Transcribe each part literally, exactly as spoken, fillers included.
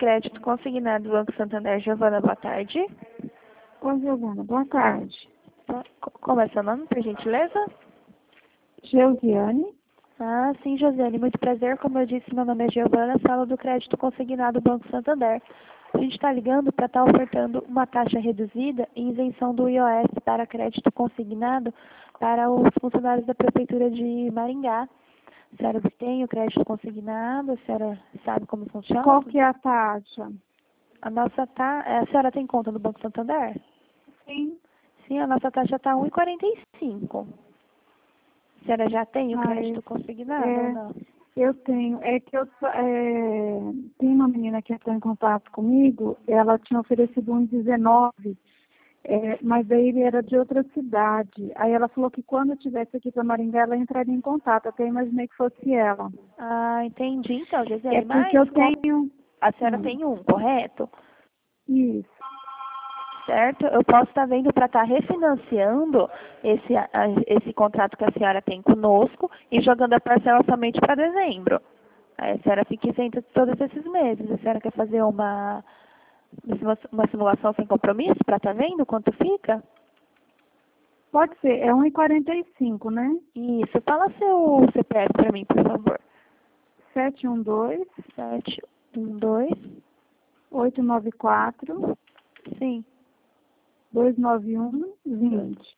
Crédito Consignado do Banco Santander. Giovana, boa tarde. Oi, Giovana, boa tarde. Como é seu nome, por gentileza? Josiane. Ah, sim, Josiane, muito prazer. Como eu disse, meu nome é Giovana, falo do Crédito Consignado do Banco Santander. A gente está ligando para estar ofertando uma taxa reduzida e isenção do I O F para crédito consignado para os funcionários da Prefeitura de Maringá. A senhora tem o crédito consignado? A senhora sabe como funciona? Qual que é a taxa? A nossa ta... A senhora tem conta no Banco Santander? Sim. Sim, a nossa taxa está um e quarenta e cinco. A senhora já tem o Ah, crédito é, consignado é, ou não? eu tenho. É que eu é, tem uma menina que entrou em contato comigo, ela tinha oferecido um dezenove, é, mas daí ele era de outra cidade. Aí ela falou que quando eu estivesse aqui para Maringá, ela entraria em contato. Até imaginei que fosse ela. Ah, entendi. Então, É Gisele, porque mas eu como tenho. a senhora Hum, tem um, correto? isso. Certo? Eu posso estar vendo para estar refinanciando esse, a- esse contrato que a senhora tem conosco e jogando a parcela somente para dezembro. Aí a senhora fica isenta de todos esses meses. A senhora quer fazer uma, uma simulação sem compromisso para estar vendo quanto fica? Pode ser, é um e quarenta e cinco, né? Isso. Fala seu C P F para mim, por favor. sete um dois, Sete, um, dois. oito nove quatro, Sim. dois nove um, vinte.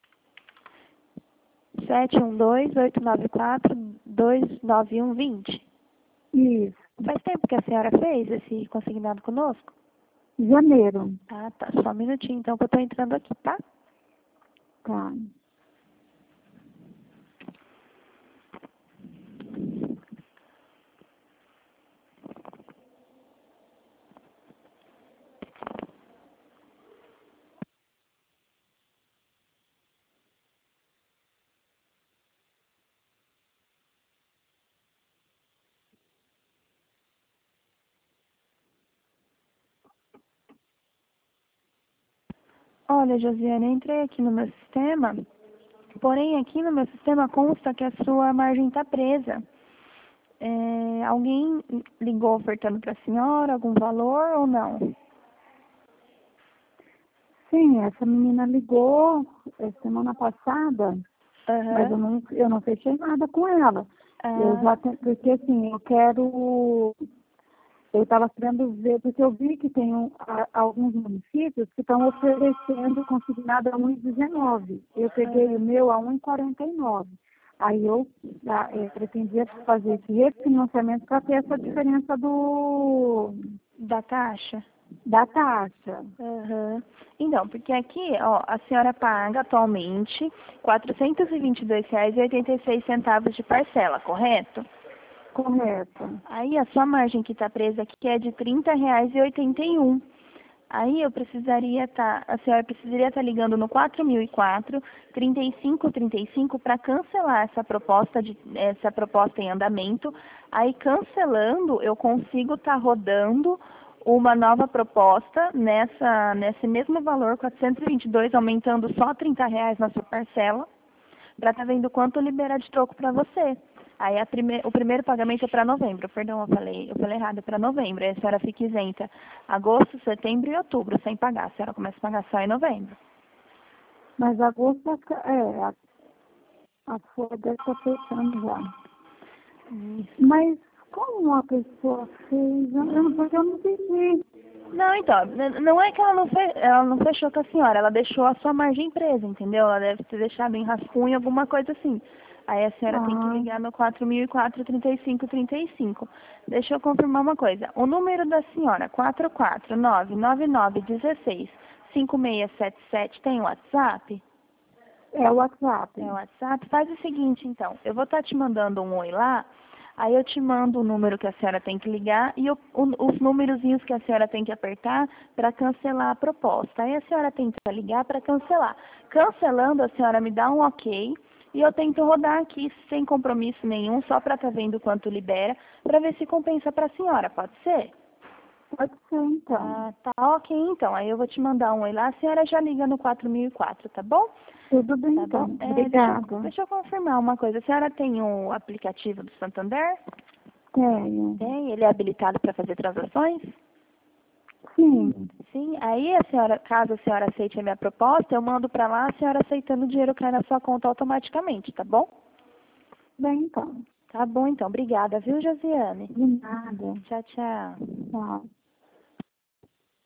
Sete um dois, oito nove quatro, dois nove um, vinte. Isso. Faz tempo que a senhora fez esse consignado conosco? Janeiro. Ah, tá. Só um minutinho, então, que eu tô entrando aqui, tá? Tá. Olha, Josiane, eu entrei aqui no meu sistema, porém aqui no meu sistema consta que a sua margem está presa. É, alguém ligou ofertando para a senhora algum valor ou não? Sim, essa menina ligou eh, semana passada, mas Aham. eu não, eu não fechei nada com ela. Eu Ah, já te- porque assim, eu quero. Eu estava querendo ver, porque eu vi que tem um, a- alguns municípios que estão oferecendo consignado a um e dezenove. Eu peguei o aham. meu a um e quarenta e nove. Aí eu, ah, eh, pretendia fazer esse refinanciamento para ter essa diferença do, Da taxa? da taxa. Aham. Então, porque aqui, ó, a senhora paga atualmente quatrocentos e vinte e dois reais e oitenta e seis centavos de parcela, correto? Correto. Aí a sua margem que está presa aqui é de trinta reais e oitenta e um. Aí eu precisaria estar, a senhora precisaria estar ligando no quatro mil e quatro, trinta e cinco trinta e cinco para cancelar essa proposta de essa proposta em andamento. Aí cancelando, eu consigo estar rodando uma nova proposta nessa nesse mesmo valor, quatrocentos e vinte e dois, aumentando só trinta reais na sua parcela, para estar vendo quanto libera de troco para você. Aí a prime o primeiro pagamento é para novembro, perdão, eu falei, eu falei errado, é para novembro. Aí a senhora fica isenta agosto, setembro e outubro sem pagar. A senhora começa a pagar só em novembro. Mas agosto é, a, a folha deve estar fechando já. Isso. Mas como a pessoa fez? Eu não, porque eu não entendi. Não, então, n- não é que ela não, fe ela não fechou com a senhora, ela deixou a sua margem presa, entendeu? Ela deve ter deixado em rascunho, alguma coisa assim. Aí a senhora tem que Ah, ligar no quatro mil e quatro, trinta e cinco trinta e cinco. Deixa eu confirmar uma coisa. O número da senhora, quatro quatro nove nove nove um seis cinco seis sete sete, tem WhatsApp? é o WhatsApp. É o WhatsApp? Faz o seguinte, então. Eu vou estar te mandando um oi lá. Aí eu te mando o número que a senhora tem que ligar e o, o, os númerozinhos que a senhora tem que apertar para cancelar a proposta. Aí a senhora tenta ligar para cancelar. Cancelando, a senhora me dá um ok e eu tento rodar aqui sem compromisso nenhum, só para estar vendo quanto libera, para ver se compensa para a senhora. Pode ser? Pode ser, então. Ah, tá ok, então. Aí eu vou te mandar um oi lá, a senhora já liga no quatro mil e quatro, tá bom? Tudo bem, Tá bom? então. É, deixa, eu- Obrigada. deixa eu confirmar uma coisa. A senhora tem o aplicativo do Santander? Tenho. Tem? Ele é habilitado para fazer transações? Sim. Sim, aí a senhora, caso a senhora aceite a minha proposta, eu mando para lá, a senhora aceitando, o dinheiro cai na sua conta automaticamente, tá bom? Bem, então. Tá bom, então. Obrigada, viu, Josiane? De nada. Tchau, tchau. Tchau.